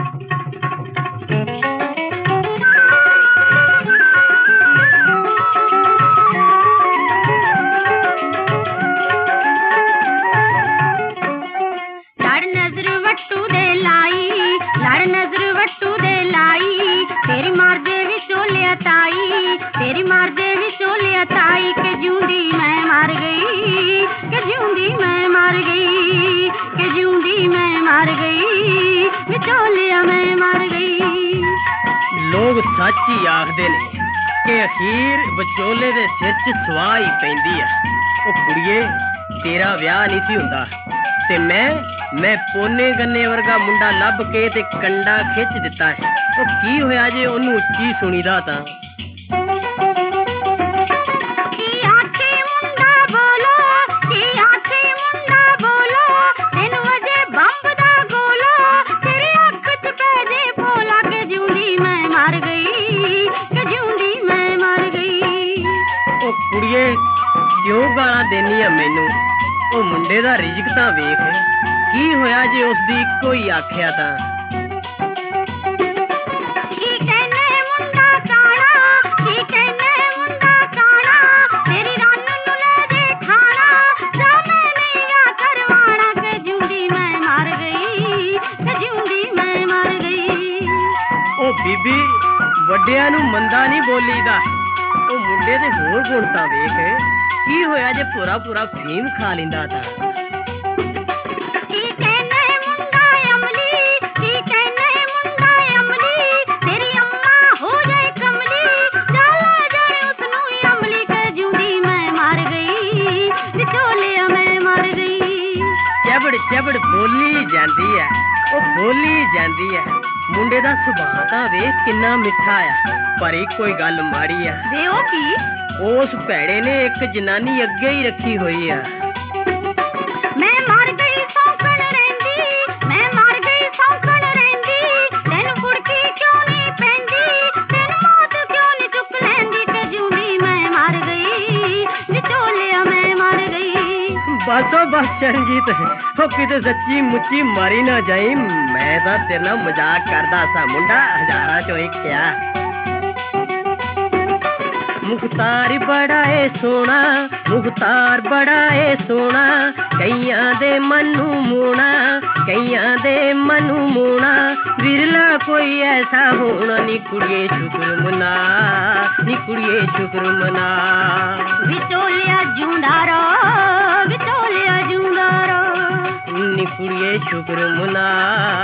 तेरी मार दे विचोलिया ताई के जूंदी मैं मर गई, के जूंदी मैं मर गई, के जूंदी मैं मर गई, विचोलिया मैं मर गई। लोग सच ही आखदे ने कि अखीर विचोले दे सिर च सवाह ही पैंदी है। ओ कुड़िए तेरा विआह नहीं सी हुंदा ते मैं पोने गन्ने वर्गा मुंडा लभ के ते कंडा खिच दिता है। ओ की होया जे ओनू उच्ची सुनीदा तां क्यों गाला देनी है मैनू? ओ मुंडे दा रिजक तां वेख की होया जे उसदी इक्को ही आखिया तां। ओ बीबी वड्डियां नू मंदा नहीं बोलीदा। ओ मुंडे दे होर गुण तां वेख की होया जे पूरा पूरा फीम खा लिंदा था। चबड़ बोली जांदी है, ओ बोली जांदी है। मुंडे दा सुभाऽ तां वेख किन्ना मिठा आ, पर एक कोई गल माड़ी आ। दे ओ की उस भैड़े ने एक जनानी अगे ही रखी हुई है। मैं मर गई सौकण रहिंदी, मैं मर गई सौकण रहिंदी, तेनू कुड़की क्यों नहीं पैंदी, तेनू मौत क्यों नहीं चुक लैंदी, ते जूंदी मैं मर गई, विचोलिया मैं मर गई। बस बस चरणजीत, ओ किते सच्ची मुच्ची मारी ना जाई। मैं तां तेरे नाल मजाक करदा सा मुंडा, हजारां चों इक आ। मुख्तार बड़ा है सोना, मुख्तार बड़ा है सोना, कईयां दे मनु मोना, कईयां दे मनु मोना, विरला कोई ऐसा होना। नी कुड़िए शुक्र मना, नी कुड़िए शुक्र मना। विचोलिया जूंदा रो, विचोलिया जूंदा रो, नी कुड़िए शुक्र मना।